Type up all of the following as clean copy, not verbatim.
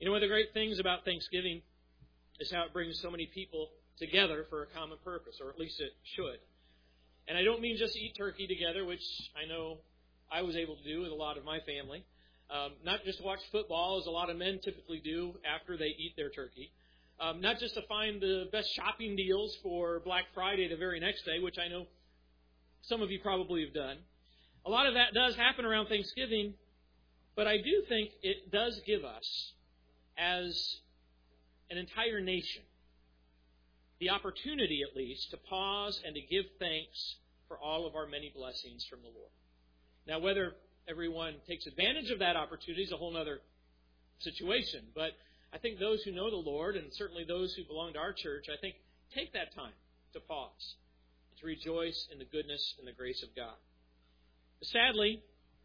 You know, one of the great things about Thanksgiving is how it brings so many people together for a common purpose, or at least it should. And I don't mean just eat turkey together, which I know I was able to do with a lot of my family. Not just to watch football, as a lot of men typically do after they eat their turkey. Not just to find the best shopping deals for Black Friday the very next day, which I know some of you probably have done. A lot of that does happen around Thanksgiving, but I do think it does give us, as an entire nation, the opportunity, at least, to pause and to give thanks for all of our many blessings from the Lord. Now, whether everyone takes advantage of that opportunity is a whole other situation, but I think those who know the Lord, and certainly those who belong to our church, I think take that time to pause, to rejoice in the goodness and the grace of God. Sadly,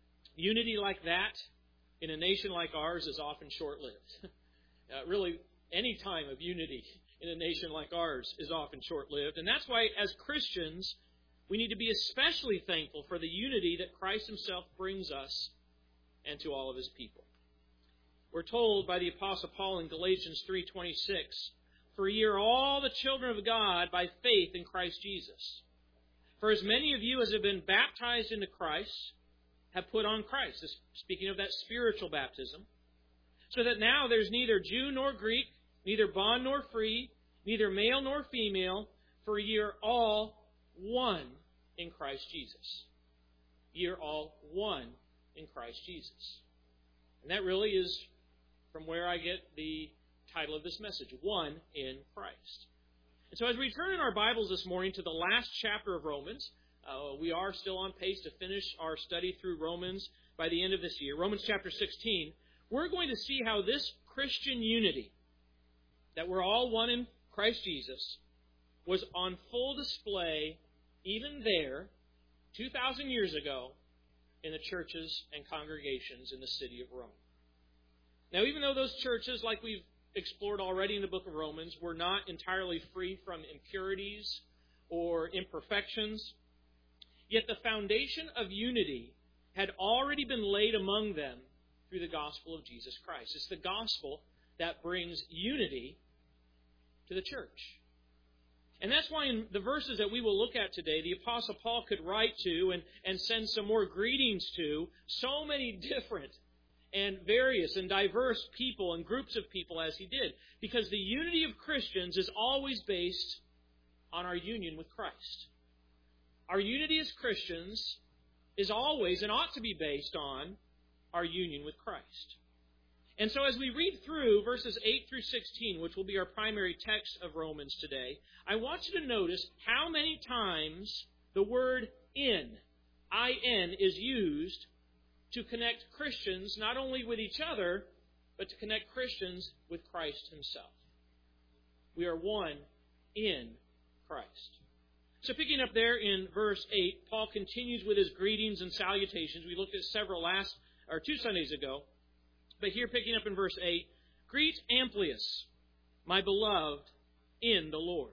unity like that in a nation like ours is often short-lived. Really, any time of unity in a nation like ours is often short-lived. And that's why, as Christians, we need to be especially thankful for the unity that Christ Himself brings us and to all of His people. We're told by the Apostle Paul in Galatians 3:26, "For ye are all the children of God by faith in Christ Jesus. For as many of you as have been baptized into Christ have put on Christ." This, speaking of that spiritual baptism. "So that now there's neither Jew nor Greek, neither bond nor free, neither male nor female, for ye are all one in Christ Jesus." Ye are all one in Christ Jesus. And that really is from where I get the title of this message, One in Christ. And so as we turn in our Bibles this morning to the last chapter of Romans, we are still on pace to finish our study through Romans by the end of this year. Romans chapter 16, we're going to see how this Christian unity, that we're all one in Christ Jesus, was on full display even there 2,000 years ago in the churches and congregations in the city of Rome. Now, even though those churches, like we've explored already in the book of Romans, were not entirely free from impurities or imperfections, yet the foundation of unity had already been laid among them through the gospel of Jesus Christ. It's the gospel that brings unity to the church. And that's why in the verses that we will look at today, the Apostle Paul could write to and send some more greetings to so many different and various and diverse people and groups of people as he did. Because the unity of Christians is always based on our union with Christ. Our unity as Christians is always and ought to be based on our union with Christ. And so as we read through verses 8 through 16, which will be our primary text of Romans today, I want you to notice how many times the word in, I-N, is used to connect Christians not only with each other, but to connect Christians with Christ Himself. We are one in Christ. So picking up there in verse 8, Paul continues with his greetings and salutations. We looked at several 2 Sundays ago. But here, picking up in verse 8, "Greet Amplias, my beloved in the Lord.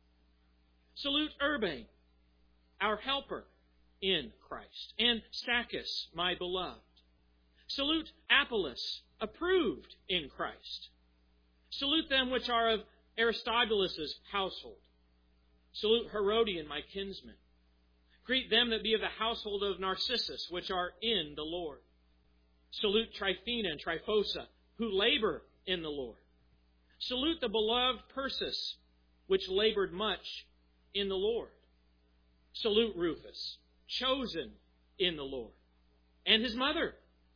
Salute Urbain, our helper in Christ, and Stachys, my beloved. Salute Apollos, approved in Christ. Salute them which are of Aristobulus' household. Salute Herodion, my kinsman. Greet them that be of the household of Narcissus, which are in the Lord. Salute Tryphena and Tryphosa, who labor in the Lord. Salute the beloved Persis, which labored much in the Lord. Salute Rufus, chosen in the Lord, and his mother,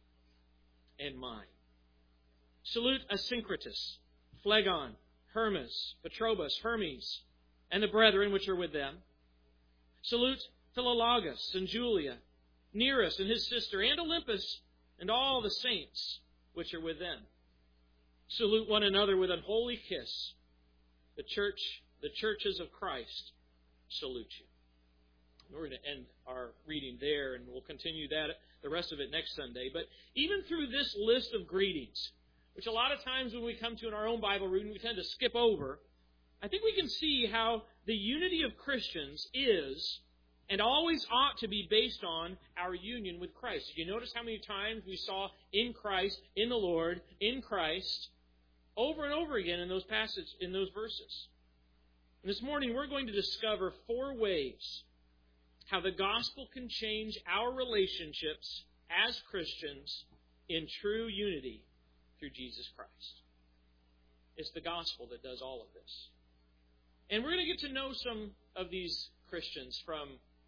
and mine. Salute Asyncritus, Phlegon, Hermas, Patrobas, Hermes, and the brethren which are with them. Salute Philologus and Julia, Nereus and his sister, and Olympus, and all the saints which are with them. Salute one another with an holy kiss. The churches of Christ salute you." We're going to end our reading there, and we'll continue the rest of it next Sunday. But even through this list of greetings, which a lot of times when we come to in our own Bible reading, we tend to skip over, I think we can see how the unity of Christians is and always ought to be based on our union with Christ. Did you notice how many times we saw in Christ, in the Lord, in Christ, over and over again in those passages, in those verses. And this morning we're going to discover 4 ways how the gospel can change our relationships as Christians in true unity through Jesus Christ. It's the gospel that does all of this. And we're going to get to know some of these Christians from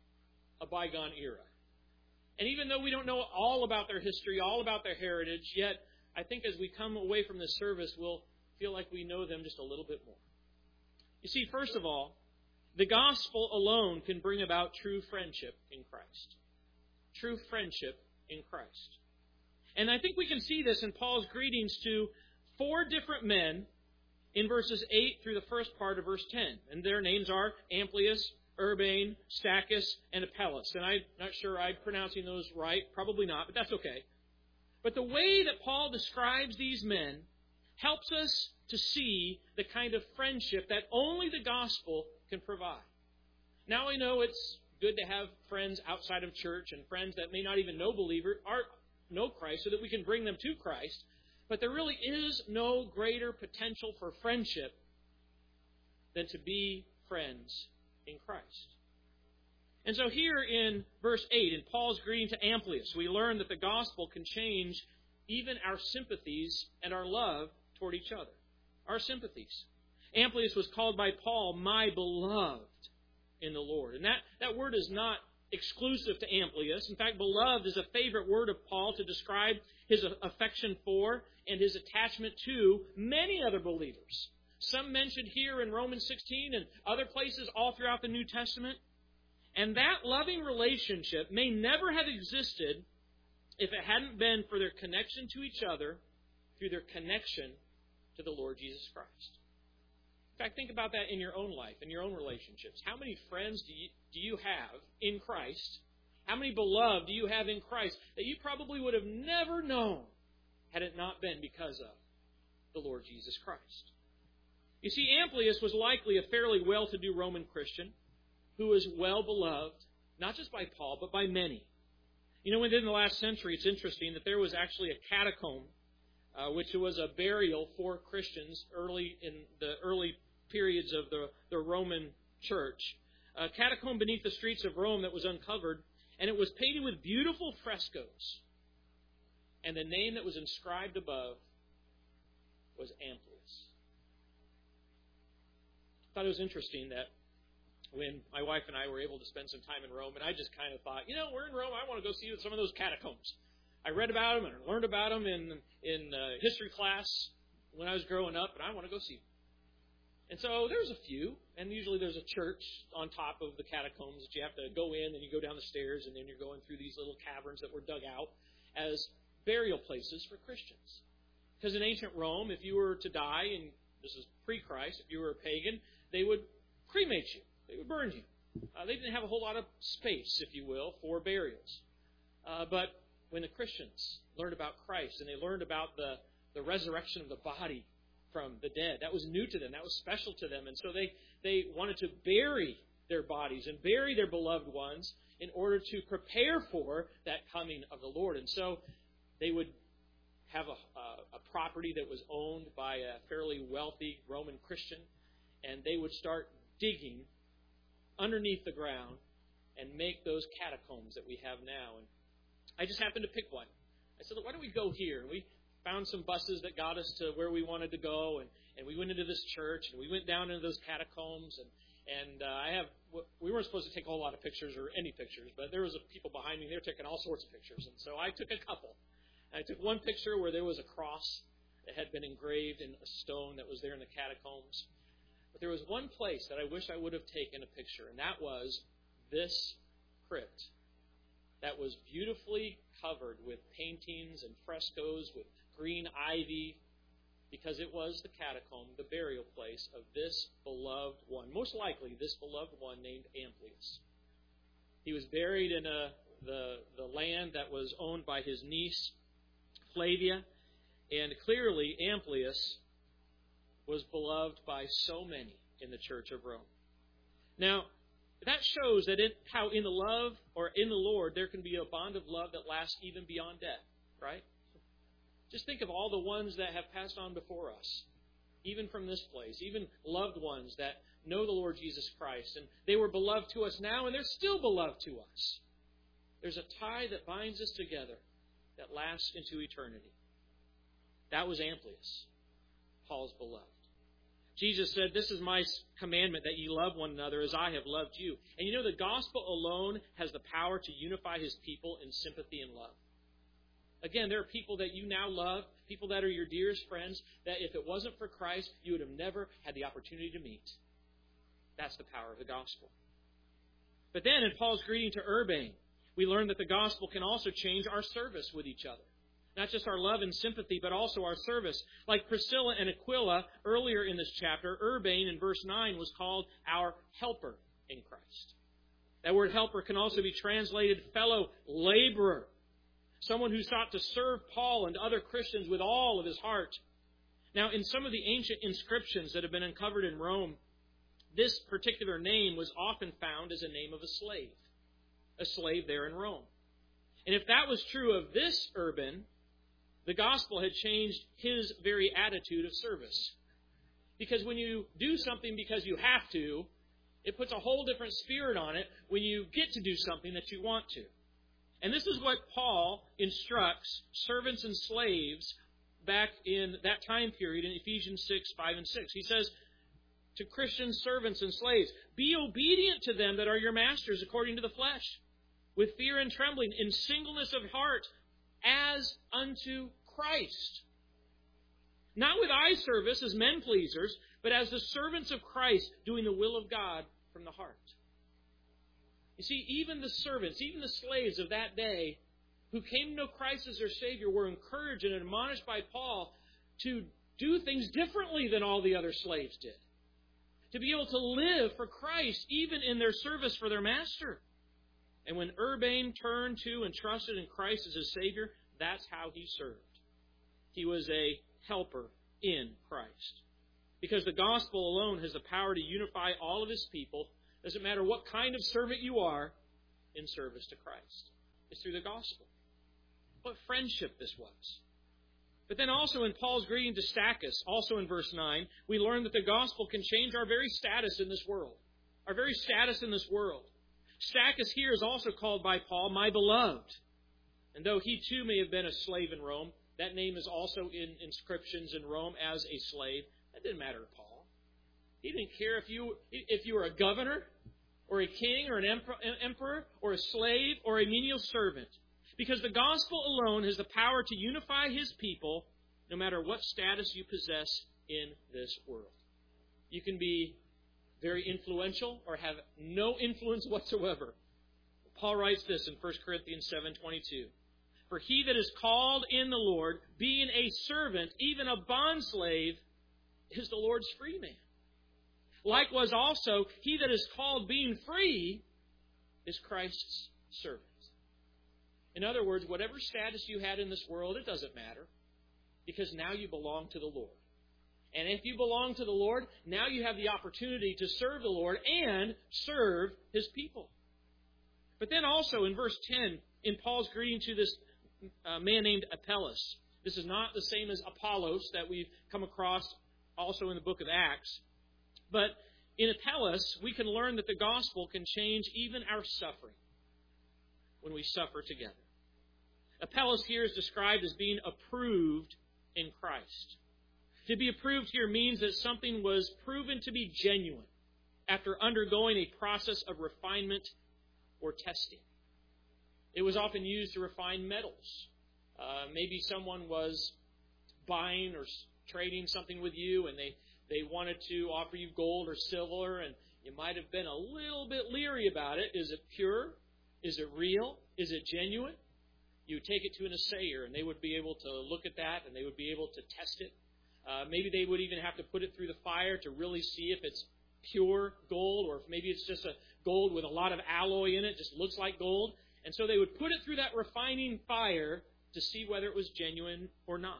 a bygone era. And even though we don't know all about their history, all about their heritage, yet I think as we come away from this service, we'll feel like we know them just a little bit more. You see, first of all, the gospel alone can bring about true friendship in Christ. True friendship in Christ. And I think we can see this in Paul's greetings to 4 different men in verses 8 through the first part of verse 10. And their names are Amplias, Urbane, Stachys, and Apelles. And I'm not sure I'm pronouncing those right. Probably not, but that's okay. But the way that Paul describes these men helps us to see the kind of friendship that only the gospel can provide. Now I know it's good to have friends outside of church and friends that may not even know Christ so that we can bring them to Christ. But there really is no greater potential for friendship than to be friends in Christ. And so here in verse 8, in Paul's greeting to Amplias, we learn that the gospel can change even our sympathies and our love toward each other. Our sympathies. Amplias was called by Paul, my beloved in the Lord. And that word is not exclusive to Amplias. In fact, beloved is a favorite word of Paul to describe his affection for and his attachment to many other believers. Some mentioned here in Romans 16 and other places all throughout the New Testament. And that loving relationship may never have existed if it hadn't been for their connection to each other through their connection to the Lord Jesus Christ. In fact, think about that in your own life, in your own relationships. How many friends do you have in Christ? How many beloved do you have in Christ that you probably would have never known had it not been because of the Lord Jesus Christ? You see, Amplias was likely a fairly well-to-do Roman Christian who was well beloved, not just by Paul, but by many. You know, within the last century, it's interesting that there was actually a catacomb, which was a burial for Christians in the early periods of the Roman church. A catacomb beneath the streets of Rome that was uncovered, and it was painted with beautiful frescoes. And the name that was inscribed above was Amplias. I thought it was interesting that when my wife and I were able to spend some time in Rome, and I just kind of thought, we're in Rome, I want to go see some of those catacombs. I read about them and learned about them in history class when I was growing up, and I want to go see them. And so there's a few, and usually there's a church on top of the catacombs that you have to go in, and you go down the stairs, and then you're going through these little caverns that were dug out as burial places for Christians. Because in ancient Rome, if you were to die, and this is pre-Christ, if you were a pagan, they would cremate you. They would burn you. They didn't have a whole lot of space, if you will, for burials. But when the Christians learned about Christ and they learned about the resurrection of the body from the dead, that was new to them. That was special to them. And so they wanted to bury their bodies and bury their beloved ones in order to prepare for that coming of the Lord. And so they would have a property that was owned by a fairly wealthy Roman Christian, and they would start digging underneath the ground and make those catacombs that we have now. And I just happened to pick one. I said, why don't we go here? And we found some buses that got us to where we wanted to go, and we went into this church, and we went down into those catacombs, and we weren't supposed to take a whole lot of pictures or any pictures, but there was people behind me, they were taking all sorts of pictures, and so I took a couple. And I took one picture where there was a cross that had been engraved in a stone that was there in the catacombs. But there was one place that I wish I would have taken a picture, and that was this crypt that was beautifully covered with paintings and frescoes with green ivy, because it was the catacomb, the burial place of this beloved one, most likely this beloved one named Amplias. He was buried in the land that was owned by his niece, Flavia, and clearly Amplias was beloved by so many in the Church of Rome. Now, that shows that how in the love or in the Lord there can be a bond of love that lasts even beyond death, right? Just think of all the ones that have passed on before us even from this place, even loved ones that know the Lord Jesus Christ. And they were beloved to us now, and they're still beloved to us. There's a tie that binds us together that lasts into eternity. That was Amplias, Paul's beloved. Jesus said, "This is my commandment, that ye love one another as I have loved you." And you know, the gospel alone has the power to unify His people in sympathy and love. Again, there are people that you now love, people that are your dearest friends, that if it wasn't for Christ, you would have never had the opportunity to meet. That's the power of the gospel. But then in Paul's greeting to Urbane, we learn that the gospel can also change our service with each other. Not just our love and sympathy, but also our service. Like Priscilla and Aquila, earlier in this chapter, Urbane in verse 9 was called our helper in Christ. That word helper can also be translated fellow laborer. Someone who sought to serve Paul and other Christians with all of his heart. Now, in some of the ancient inscriptions that have been uncovered in Rome, this particular name was often found as a name of a slave there in Rome. And if that was true of this Urban, the gospel had changed his very attitude of service. Because when you do something because you have to, it puts a whole different spirit on it when you get to do something that you want to. And this is what Paul instructs servants and slaves back in that time period in Ephesians 6, 5, and 6. He says to Christian servants and slaves, "Be obedient to them that are your masters according to the flesh, with fear and trembling, in singleness of heart, as unto Christ. Not with eye service as men pleasers, but as the servants of Christ, doing the will of God from the heart." You see, even the servants, even the slaves of that day who came to know Christ as their Savior were encouraged and admonished by Paul to do things differently than all the other slaves did. To be able to live for Christ even in their service for their master. And when Urbane turned to and trusted in Christ as his Savior, that's how he served. He was a helper in Christ. Because the gospel alone has the power to unify all of His people. Doesn't matter what kind of servant you are, in service to Christ. It's through the gospel. What friendship this was. But then also in Paul's greeting to Stachys, also in verse 9, we learn that the gospel can change our very status in this world. Our very status in this world. Stachys here is also called by Paul, my beloved. And though he too may have been a slave in Rome, that name is also in inscriptions in Rome as a slave. That didn't matter to Paul. He didn't care if you were a governor or a king or an emperor or a slave or a menial servant. Because the gospel alone has the power to unify His people no matter what status you possess in this world. You can be very influential or have no influence whatsoever. Paul writes this in 1 Corinthians 7:22. "For he that is called in the Lord, being a servant, even a bondslave, is the Lord's free man. Likewise also, he that is called being free is Christ's servant." In other words, whatever status you had in this world, it doesn't matter. Because now you belong to the Lord. And if you belong to the Lord, now you have the opportunity to serve the Lord and serve His people. But then also in verse 10, in Paul's greeting to this man named Apelles, this is not the same as Apollos that we've come across also in the book of Acts. But in Apelles, we can learn that the gospel can change even our suffering when we suffer together. Apelles here is described as being approved in Christ. To be approved here means that something was proven to be genuine after undergoing a process of refinement or testing. It was often used to refine metals. Maybe someone was buying or trading something with you and they wanted to offer you gold or silver, and you might have been a little bit leery about it. Is it pure? Is it real? Is it genuine? You take it to an assayer, and they would be able to look at that, and they would be able to test it. Maybe they would even have to put it through the fire to really see if it's pure gold, or if maybe it's just a gold with a lot of alloy in it, just looks like gold. And so they would put it through that refining fire to see whether it was genuine or not.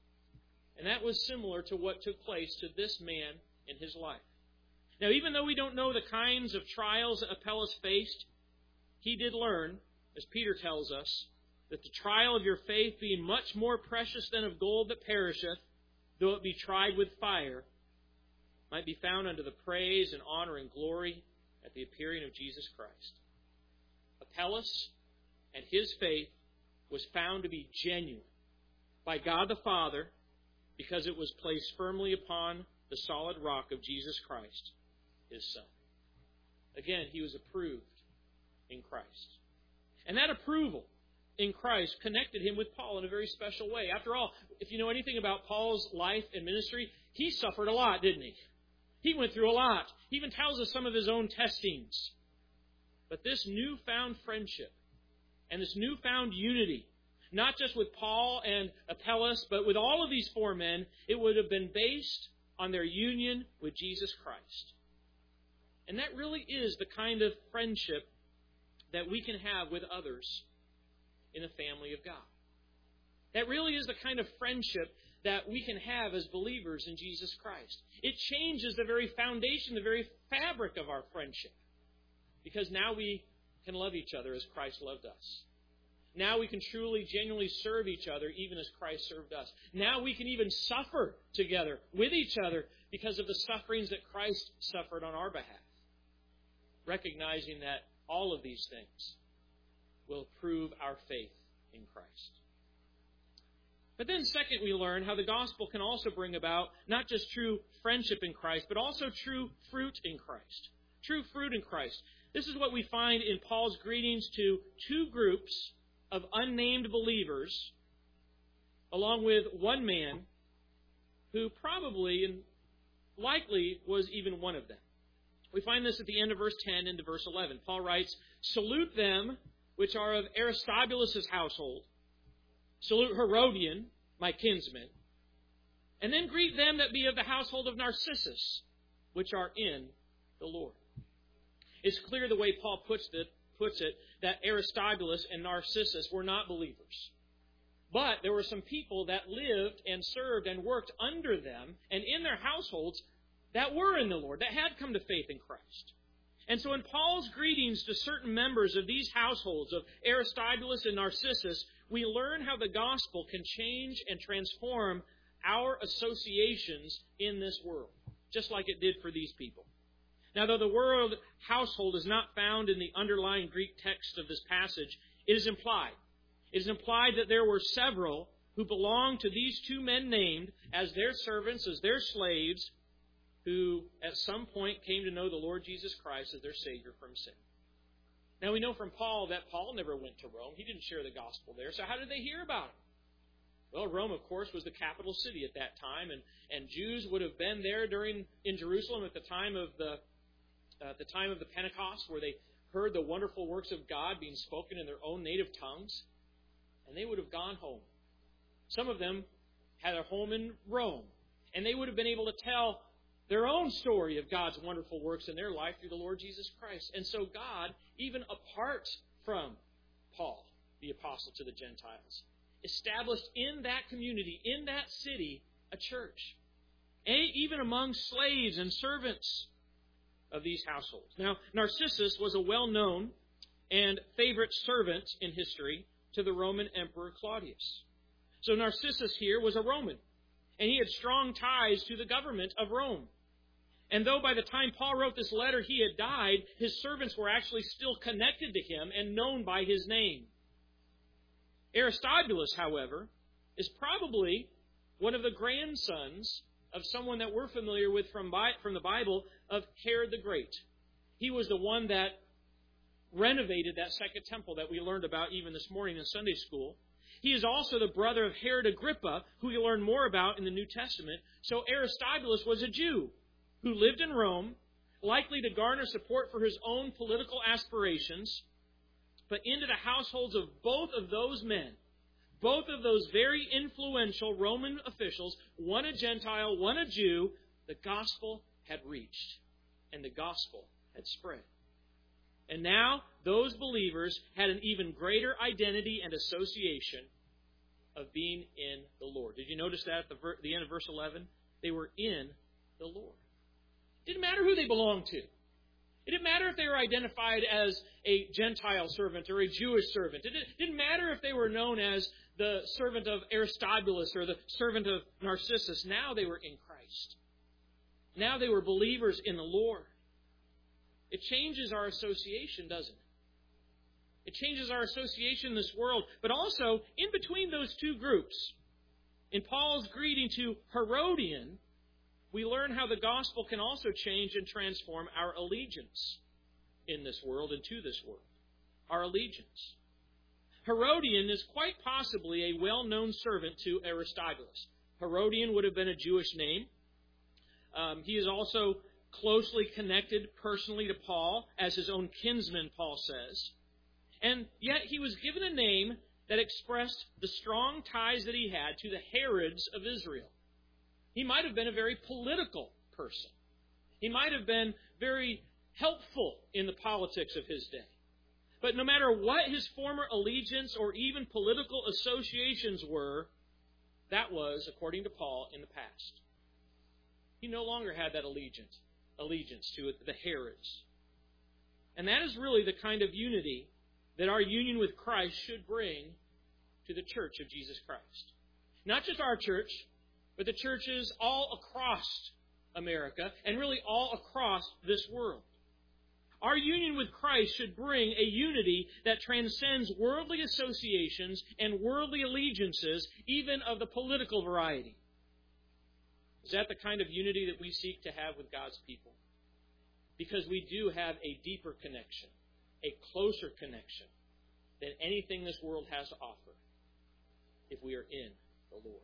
And that was similar to what took place to this man in his life. Now, even though we don't know the kinds of trials that Apelles faced, he did learn, as Peter tells us, that the trial of your faith, being much more precious than of gold that perisheth, though it be tried with fire, might be found unto the praise and honor and glory at the appearing of Jesus Christ. Apelles and his faith was found to be genuine by God the Father because it was placed firmly upon the solid rock of Jesus Christ, His Son. Again, he was approved in Christ. And that approval in Christ connected him with Paul in a very special way. After all, if you know anything about Paul's life and ministry, he suffered a lot, didn't he? He went through a lot. He even tells us some of his own testings. But this newfound friendship and this newfound unity, not just with Paul and Apelles, but with all of these four men, it would have been based on their union with Jesus Christ. And that really is the kind of friendship that we can have with others in the family of God. That really is the kind of friendship that we can have as believers in Jesus Christ. It changes the very foundation, the very fabric of our friendship. Because now we can love each other as Christ loved us. Now we can truly, genuinely serve each other even as Christ served us. Now we can even suffer together with each other because of the sufferings that Christ suffered on our behalf. Recognizing that all of these things will prove our faith in Christ. But then second, we learn how the gospel can also bring about not just true friendship in Christ, but also true fruit in Christ. True fruit in Christ. This is what we find in Paul's greetings to two groups of unnamed believers, along with one man who probably and likely was even one of them. We find this at the end of verse 10 into verse 11. Paul writes, "Salute them which are of Aristobulus' household. Salute Herodion, my kinsman. And then greet them that be of the household of Narcissus, which are in the Lord." It's clear the way Paul puts it that Aristobulus and Narcissus were not believers. But there were some people that lived and served and worked under them and in their households that were in the Lord, that had come to faith in Christ. And so in Paul's greetings to certain members of these households, of Aristobulus and Narcissus, we learn how the gospel can change and transform our associations in this world, just like it did for these people. Now, though the word household is not found in the underlying Greek text of this passage, it is implied. It is implied that there were several who belonged to these two men named as their servants, as their slaves, who at some point came to know the Lord Jesus Christ as their Savior from sin. Now, we know from Paul that Paul never went to Rome. He didn't share the gospel there. So how did they hear about him? Well, Rome, of course, was the capital city at that time, and Jews would have been there in Jerusalem at the time of the Pentecost, where they heard the wonderful works of God being spoken in their own native tongues, and they would have gone home. Some of them had a home in Rome, and they would have been able to tell their own story of God's wonderful works in their life through the Lord Jesus Christ. And so God, even apart from Paul, the apostle to the Gentiles, established in that community, in that city, a church. Even among slaves and servants of these households. Now, Narcissus was a well-known and favorite servant in history to the Roman Emperor Claudius. So Narcissus here was a Roman, and he had strong ties to the government of Rome. And though by the time Paul wrote this letter he had died, his servants were actually still connected to him and known by his name. Aristobulus, however, is probably one of the grandsons of someone that we're familiar with from the Bible, of Herod the Great. He was the one that renovated that second temple that we learned about even this morning in Sunday school. He is also the brother of Herod Agrippa, who we learn more about in the New Testament. So Aristobulus was a Jew who lived in Rome, likely to garner support for his own political aspirations, but into the households of both of those men, both of those very influential Roman officials, one a Gentile, one a Jew, the gospel had reached and the gospel had spread. And now those believers had an even greater identity and association of being in the Lord. Did you notice that at the end of verse 11? They were in the Lord. It didn't matter who they belonged to. It didn't matter if they were identified as a Gentile servant or a Jewish servant. It didn't matter if they were known as the servant of Aristobulus or the servant of Narcissus. Now they were in Christ. Now they were believers in the Lord. It changes our association, doesn't it? It changes our association in this world. But also, in between those two groups, in Paul's greeting to Herodian, we learn how the gospel can also change and transform our allegiance in this world and to this world. Our allegiance. Herodian is quite possibly a well-known servant to Aristobulus. Herodian would have been a Jewish name. He is also closely connected personally to Paul, as his own kinsman, Paul says. And yet he was given a name that expressed the strong ties that he had to the Herods of Israel. He might have been a very political person. He might have been very helpful in the politics of his day. But no matter what his former allegiance or even political associations were, that was, according to Paul, in the past. He no longer had that allegiance to the Herods. And that is really the kind of unity that our union with Christ should bring to the church of Jesus Christ. Not just our church, but the churches all across America and really all across this world. Our union with Christ should bring a unity that transcends worldly associations and worldly allegiances, even of the political variety. Is that the kind of unity that we seek to have with God's people? Because we do have a deeper connection, a closer connection than anything this world has to offer if we are in the Lord.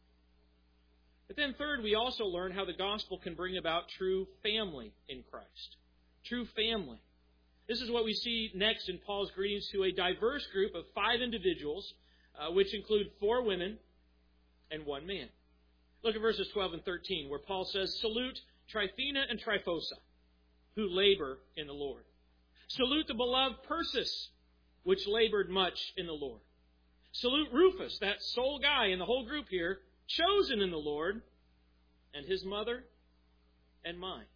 But then third, we also learn how the gospel can bring about true family in Christ. True family. This is what we see next in Paul's greetings to a diverse group of 5 individuals, which include 4 women and 1 man. Look at verses 12 and 13, where Paul says, "Salute Tryphena and Tryphosa, who labor in the Lord. Salute the beloved Persis, which labored much in the Lord. Salute Rufus, that sole guy in the whole group here, chosen in the Lord, and his mother and mine."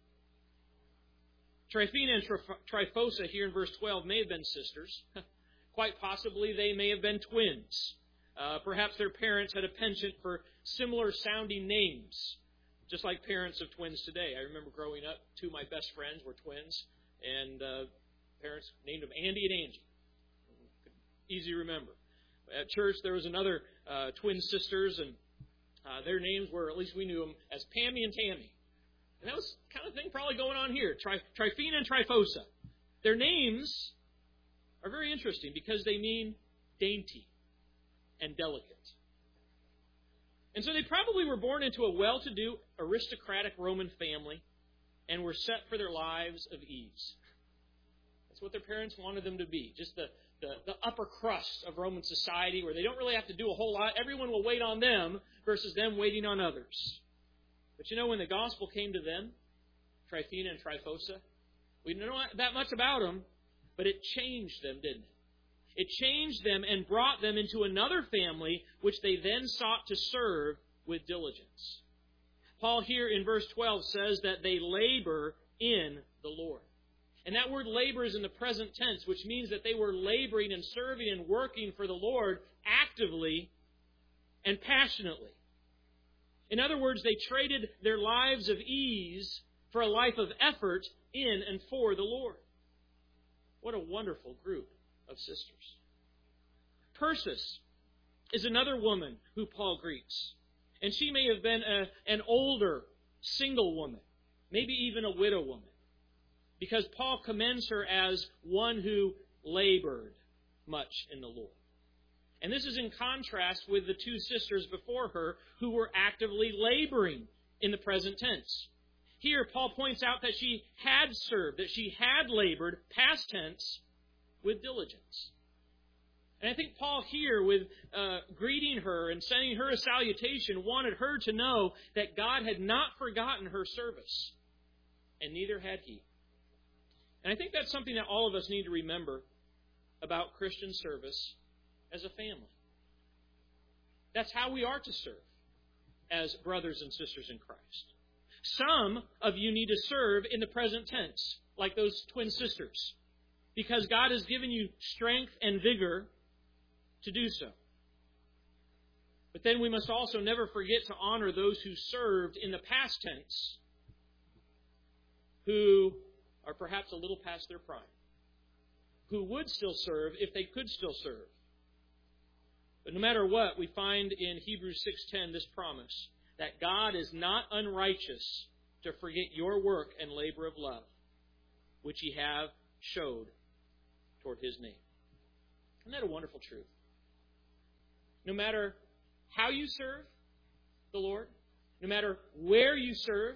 Tryphena and Tryphosa here in verse 12 may have been sisters. Quite possibly they may have been twins. Perhaps their parents had a penchant for similar sounding names, just like parents of twins today. I remember growing up, 2 of my best friends were twins, and parents named them Andy and Angie. Easy to remember. At church, there was another twin sisters, and their names were, at least we knew them, as Pammy and Tammy. And that was the kind of thing probably going on here. Tryphena and Tryphosa. Their names are very interesting because they mean dainty and delicate. And so they probably were born into a well-to-do, aristocratic Roman family and were set for their lives of ease. That's what their parents wanted them to be. Just the upper crust of Roman society where they don't really have to do a whole lot. Everyone will wait on them versus them waiting on others. But you know, when the gospel came to them, Tryphena and Tryphosa, we don't know that much about them, but it changed them, didn't it? It changed them and brought them into another family, which they then sought to serve with diligence. Paul here in verse 12 says that they labor in the Lord. And that word labor is in the present tense, which means that they were laboring and serving and working for the Lord actively and passionately. In other words, they traded their lives of ease for a life of effort in and for the Lord. What a wonderful group of sisters. Persis is another woman who Paul greets. And she may have been an older single woman, maybe even a widow woman, because Paul commends her as one who labored much in the Lord. And this is in contrast with the 2 sisters before her who were actively laboring in the present tense. Here, Paul points out that she had served, that she had labored, past tense, with diligence. And I think Paul here, with greeting her and sending her a salutation, wanted her to know that God had not forgotten her service, and neither had he. And I think that's something that all of us need to remember about Christian service as a family. That's how we are to serve as brothers and sisters in Christ. Some of you need to serve in the present tense, like those twin sisters, because God has given you strength and vigor to do so. But then we must also never forget to honor those who served in the past tense, who are perhaps a little past their prime, who would still serve if they could still serve. But no matter what, we find in Hebrews 6:10 this promise, that God is not unrighteous to forget your work and labor of love, which ye have showed toward His name. Isn't that a wonderful truth? No matter how you serve the Lord, no matter where you serve,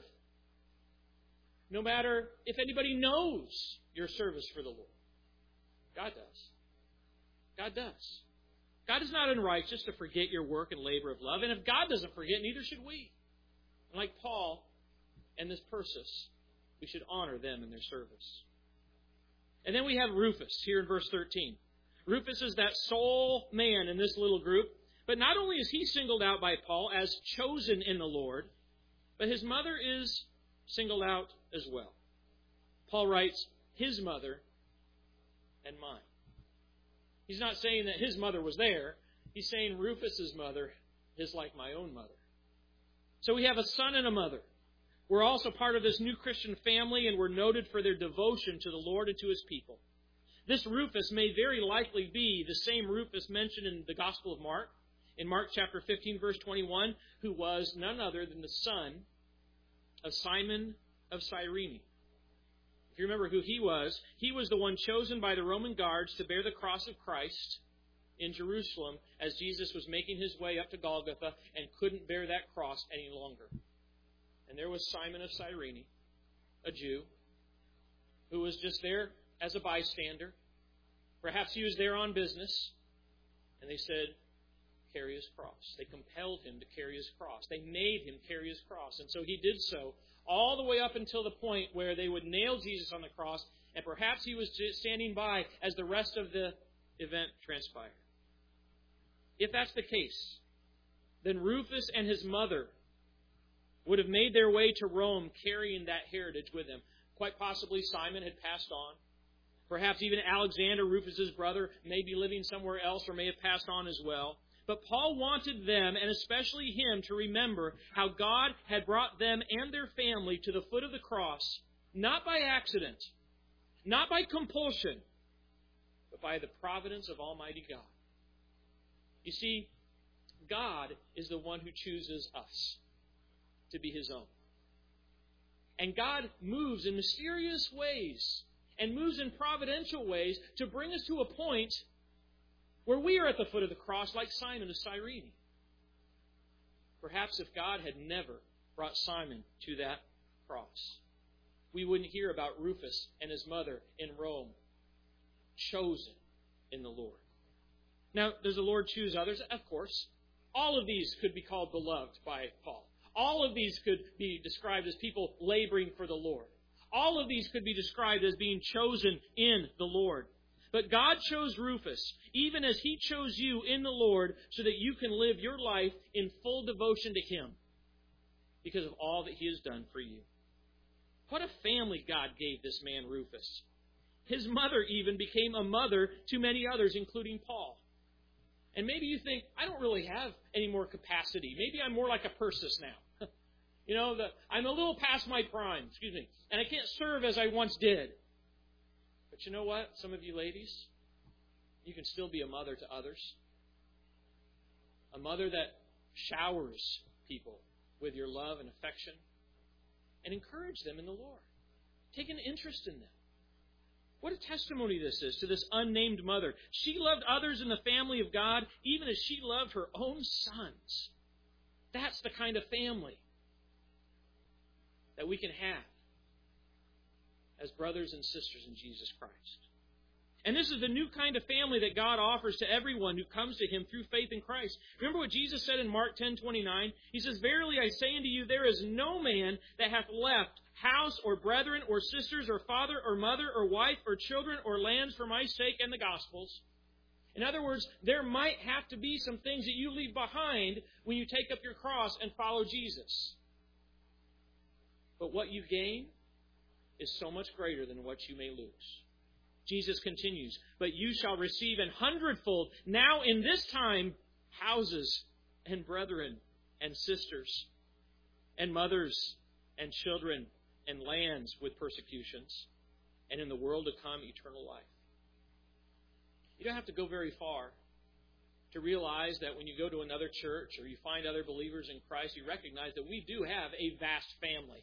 no matter if anybody knows your service for the Lord, God does. God does. God is not unrighteous to forget your work and labor of love. And if God doesn't forget, neither should we. And like Paul and this Persis, we should honor them in their service. And then we have Rufus here in verse 13. Rufus is that sole man in this little group. But not only is he singled out by Paul as chosen in the Lord, but his mother is singled out as well. Paul writes, his mother and mine. He's not saying that his mother was there. He's saying Rufus's mother is like my own mother. So we have a son and a mother. We're also part of this new Christian family, and we're noted for their devotion to the Lord and to His people. This Rufus may very likely be the same Rufus mentioned in the Gospel of Mark, in Mark chapter 15, verse 21, who was none other than the son of Simon of Cyrene. If you remember who he was the one chosen by the Roman guards to bear the cross of Christ in Jerusalem as Jesus was making His way up to Golgotha and couldn't bear that cross any longer. And there was Simon of Cyrene, a Jew, who was just there as a bystander. Perhaps he was there on business. And they said, carry His cross. They compelled him to carry His cross. They made him carry His cross. And so he did so all the way up until the point where they would nail Jesus on the cross. And perhaps he was just standing by as the rest of the event transpired. If that's the case, then Rufus and his mother would have made their way to Rome carrying that heritage with them. Quite possibly Simon had passed on. Perhaps even Alexander, Rufus's brother, may be living somewhere else or may have passed on as well. But Paul wanted them, and especially him, to remember how God had brought them and their family to the foot of the cross, not by accident, not by compulsion, but by the providence of Almighty God. You see, God is the one who chooses us to be His own. And God moves in mysterious ways and moves in providential ways to bring us to a point where we are at the foot of the cross like Simon of Cyrene. Perhaps if God had never brought Simon to that cross, we wouldn't hear about Rufus and his mother in Rome, chosen in the Lord. Now, does the Lord choose others? Of course. All of these could be called beloved by Paul. All of these could be described as people laboring for the Lord. All of these could be described as being chosen in the Lord. But God chose Rufus, even as He chose you in the Lord, so that you can live your life in full devotion to Him because of all that He has done for you. What a family God gave this man Rufus. His mother even became a mother to many others, including Paul. And maybe you think, I don't really have any more capacity. Maybe I'm more like a Persis now. I'm a little past my prime, and I can't serve as I once did. But you know what? Some of you ladies, you can still be a mother to others. A mother that showers people with your love and affection. And encourage them in the Lord. Take an interest in them. What a testimony this is to this unnamed mother. She loved others in the family of God even as she loved her own sons. That's the kind of family that we can have as brothers and sisters in Jesus Christ. And this is the new kind of family that God offers to everyone who comes to Him through faith in Christ. Remember what Jesus said in Mark 10:29? He says, verily I say unto you, there is no man that hath left house or brethren or sisters or father or mother or wife or children or lands for my sake and the gospel's. In other words, there might have to be some things that you leave behind when you take up your cross and follow Jesus. But what you gain is so much greater than what you may lose. Jesus continues, but you shall receive an hundredfold now in this time houses and brethren and sisters and mothers and children and lands with persecutions, and in the world to come, eternal life. You don't have to go very far to realize that when you go to another church or you find other believers in Christ, you recognize that we do have a vast family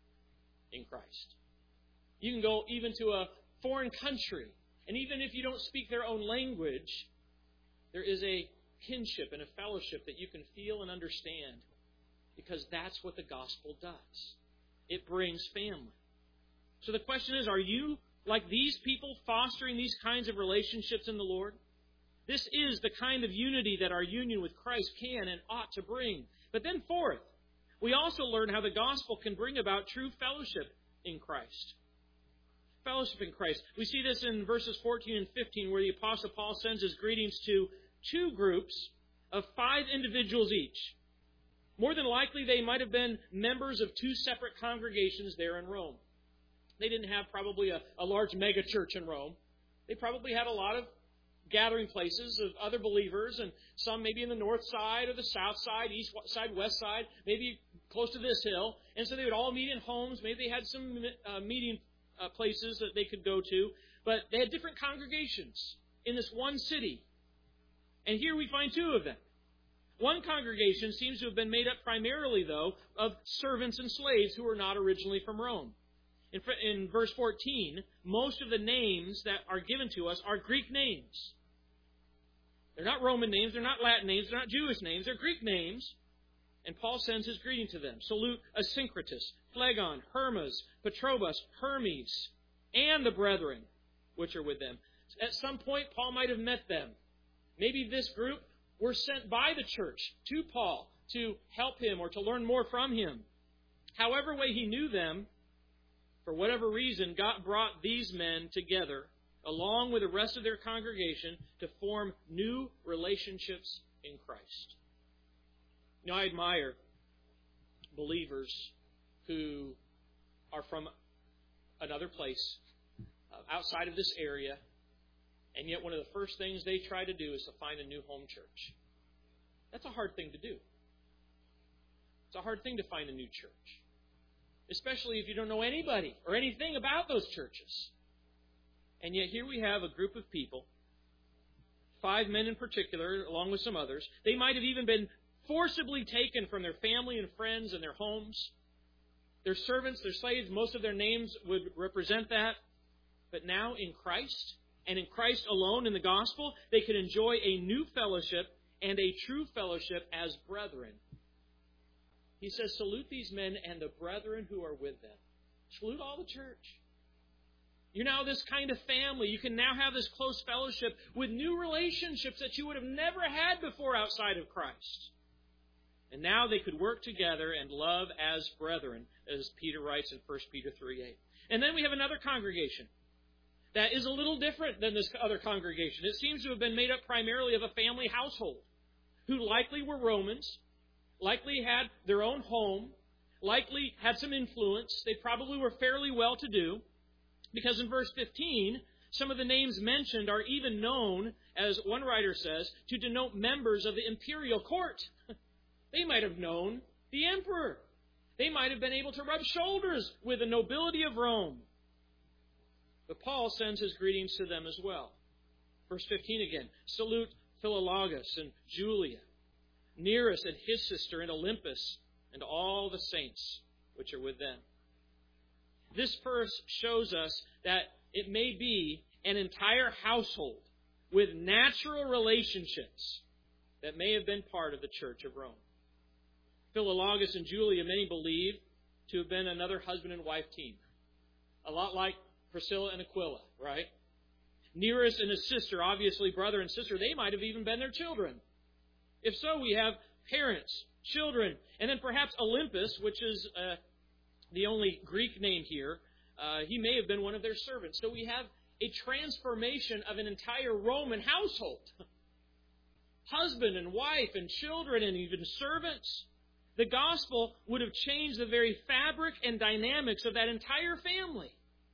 in Christ. You can go even to a foreign country, and even if you don't speak their own language, there is a kinship and a fellowship that you can feel and understand, because that's what the gospel does. It brings family. So the question is, are you like these people fostering these kinds of relationships in the Lord? This is the kind of unity that our union with Christ can and ought to bring. But then fourth, we also learn how the gospel can bring about true fellowship in Christ. Fellowship in Christ. We see this in verses 14 and 15, where the Apostle Paul sends his greetings to two groups of 5 individuals each. More than likely, they might have been members of 2 separate congregations there in Rome. They didn't have probably a large mega church in Rome. They probably had a lot of gathering places of other believers, and some maybe in the north side or the south side, east side, west side, maybe close to this hill. And so they would all meet in homes. Maybe they had some meeting places that they could go to. But they had different congregations in this one city. And here we find 2 of them. One congregation seems to have been made up primarily, though, of servants and slaves who were not originally from Rome. In verse 14, most of the names that are given to us are Greek names. They're not Roman names, they're not Latin names, they're not Jewish names, they're Greek names. And Paul sends his greeting to them. Salute Asyncritus, Phlegon, Hermas, Patrobas, Hermes, and the brethren which are with them. At some point, Paul might have met them. Maybe this group were sent by the church to Paul to help him or to learn more from him. However way he knew them, for whatever reason, God brought these men together, along with the rest of their congregation, to form new relationships in Christ. You know, I admire believers who are from another place, outside of this area, and yet one of the first things they try to do is to find a new home church. That's a hard thing to do. It's a hard thing to find a new church, especially if you don't know anybody or anything about those churches. And yet here we have a group of people, 5 men in particular, along with some others. They might have even been forcibly taken from their family and friends and their homes. Their servants, their slaves, most of their names would represent that. But now in Christ, and in Christ alone in the gospel, they can enjoy a new fellowship and a true fellowship as brethren. He says, salute these men and the brethren who are with them. Salute all the church. You're now this kind of family. You can now have this close fellowship with new relationships that you would have never had before outside of Christ. And now they could work together and love as brethren, as Peter writes in 1 Peter 3:8. And then we have another congregation that is a little different than this other congregation. It seems to have been made up primarily of a family household who likely were Romans, likely had their own home, likely had some influence. They probably were fairly well-to-do, because in verse 15, some of the names mentioned are even known, as one writer says, to denote members of the imperial court. They might have known the emperor. They might have been able to rub shoulders with the nobility of Rome. But Paul sends his greetings to them as well. Verse 15 again. Salute Philologus and Julia, Nereus and his sister, and Olympus, and all the saints which are with them. This verse shows us that it may be an entire household with natural relationships that may have been part of the Church of Rome. Philologus and Julia, many believe to have been another husband and wife team. A lot like Priscilla and Aquila, right? Nereus and his sister, obviously brother and sister, they might have even been their children. If so, we have parents, children, and then perhaps Olympus, which is the only Greek name here. He may have been one of their servants. So we have a transformation of an entire Roman household. Husband and wife and children and even servants. The gospel would have changed the very fabric and dynamics of that entire family.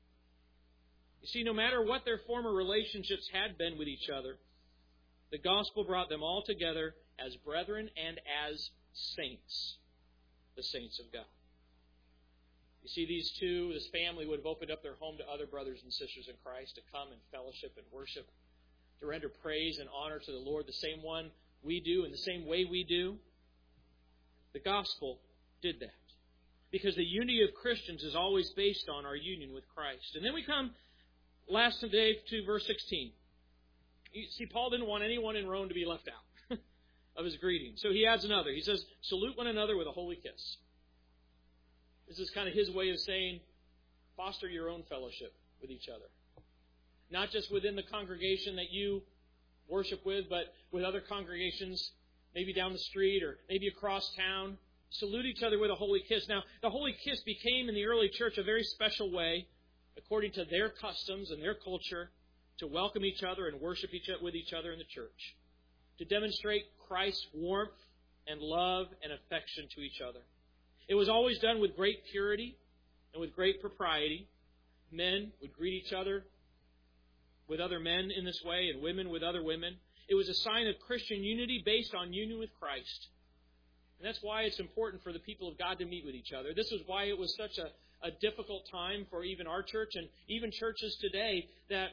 You see, no matter what their former relationships had been with each other, the gospel brought them all together as brethren and as saints, the saints of God. You see, this family would have opened up their home to other brothers and sisters in Christ to come and fellowship and worship, to render praise and honor to the Lord the same one we do in the same way we do. The gospel did that. Because the unity of Christians is always based on our union with Christ. And then we come last today to verse 16. You see, Paul didn't want anyone in Rome to be left out of his greeting. So he adds another. He says, salute one another with a holy kiss. This is kind of his way of saying, foster your own fellowship with each other. Not just within the congregation that you worship with, but with other congregations, maybe down the street or maybe across town. Salute each other with a holy kiss. Now, the holy kiss became in the early church a very special way, according to their customs and their culture, to welcome each other and worship with each other in the church, to demonstrate Christ's warmth and love and affection to each other. It was always done with great purity and with great propriety. Men would greet each other with other men in this way, and women with other women. It was a sign of Christian unity based on union with Christ. And that's why it's important for the people of God to meet with each other. This is why it was such a difficult time for even our church and even churches today that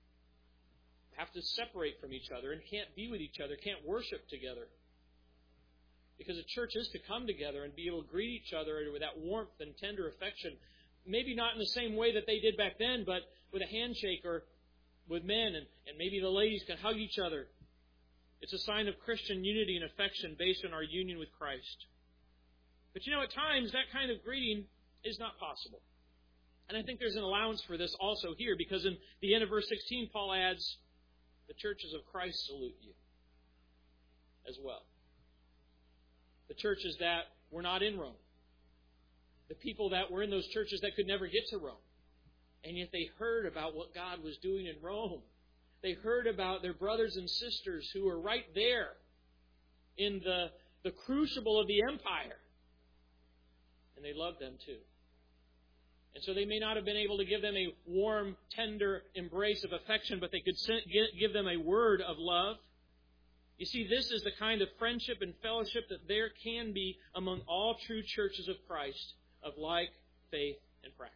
have to separate from each other and can't be with each other, can't worship together. Because a church is to come together and be able to greet each other with that warmth and tender affection. Maybe not in the same way that they did back then, but with a handshake or with men, and maybe the ladies can hug each other. It's a sign of Christian unity and affection based on our union with Christ. But at times that kind of greeting is not possible. And I think there's an allowance for this also here, because in the end of verse 16, Paul adds, the churches of Christ salute you as well. The churches that were not in Rome. The people that were in those churches that could never get to Rome. And yet they heard about what God was doing in Rome. They heard about their brothers and sisters who were right there in the crucible of the empire. And they loved them too. And so they may not have been able to give them a warm, tender embrace of affection, but they could give them a word of love. You see, this is the kind of friendship and fellowship that there can be among all true churches of Christ of like faith and practice.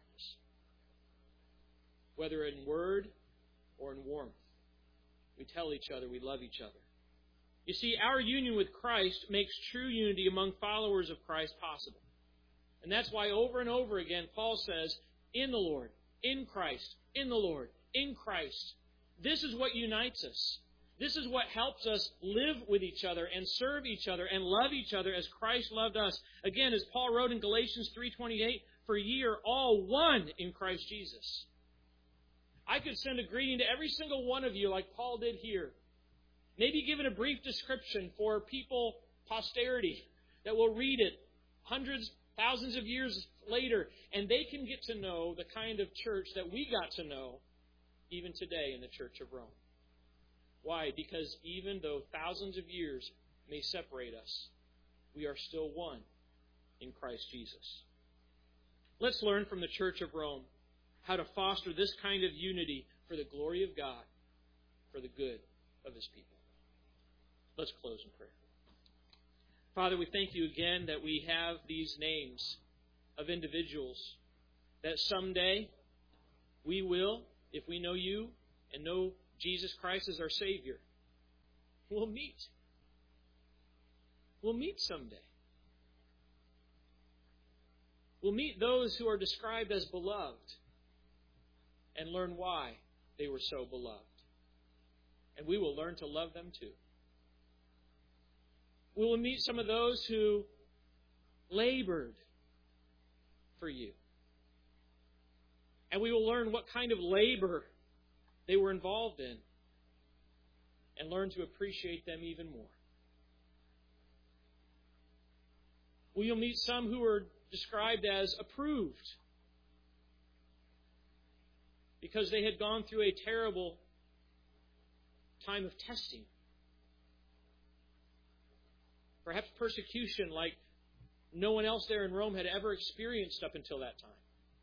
Whether in word or in warmth, we tell each other we love each other. You see, our union with Christ makes true unity among followers of Christ possible. And that's why over and over again Paul says, in the Lord, in Christ, in the Lord, in Christ. This is what unites us. This is what helps us live with each other and serve each other and love each other as Christ loved us. Again, as Paul wrote in Galatians 3:28, for ye are all one in Christ Jesus. I could send a greeting to every single one of you like Paul did here. Maybe given a brief description for people, posterity, that will read it hundreds, thousands of years later, and they can get to know the kind of church that we got to know even today in the Church of Rome. Why? Because even though thousands of years may separate us, we are still one in Christ Jesus. Let's learn from the Church of Rome how to foster this kind of unity for the glory of God, for the good of His people. Let's close in prayer. Father, we thank you again that we have these names of individuals that someday we will, if we know you and know Jesus Christ as our Savior, we'll meet. We'll meet someday. We'll meet those who are described as beloved and learn why they were so beloved. And we will learn to love them too. We will meet some of those who labored for you. And we will learn what kind of labor they were involved in and learn to appreciate them even more. We will meet some who are described as approved because they had gone through a terrible time of testing. Perhaps persecution like no one else there in Rome had ever experienced up until that time.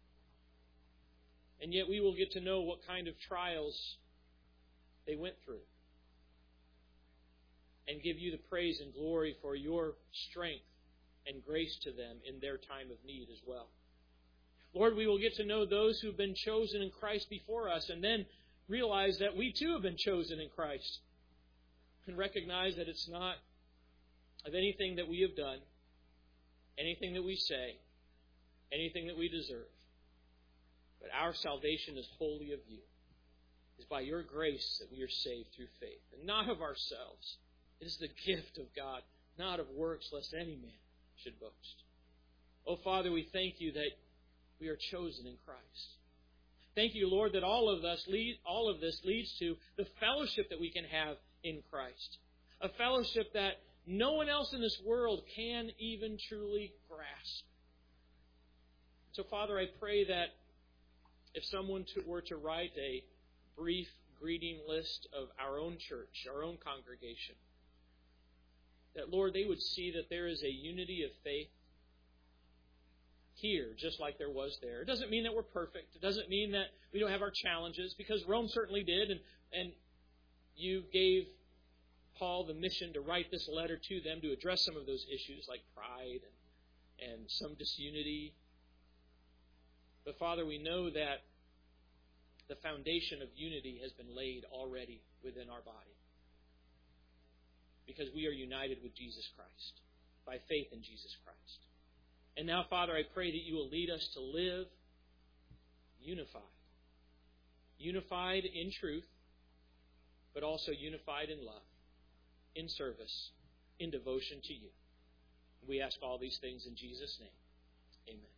And yet we will get to know what kind of trials they went through. and give you the praise and glory for your strength and grace to them in their time of need as well. Lord, we will get to know those who've been chosen in Christ before us and then realize that we too have been chosen in Christ and recognize that it's not of anything that we have done, anything that we say, anything that we deserve. But our salvation is wholly of you. It is by your grace that we are saved through faith, and not of ourselves. It is the gift of God, not of works, lest any man should boast. Oh, Father, we thank you that we are chosen in Christ. Thank you, Lord, that all of this leads to the fellowship that we can have in Christ. A fellowship that no one else in this world can even truly grasp. So, Father, I pray that if someone were to write a brief greeting list of our own church, our own congregation, that, Lord, they would see that there is a unity of faith here, just like there was there. It doesn't mean that we're perfect. It doesn't mean that we don't have our challenges, because Rome certainly did, and you gave Paul the mission to write this letter to them to address some of those issues like pride and some disunity. But Father, we know that the foundation of unity has been laid already within our body, because we are united with Jesus Christ by faith in Jesus Christ. And now, Father, I pray that you will lead us to live unified. Unified in truth, but also unified in love, in service, in devotion to you. We ask all these things in Jesus' name. Amen.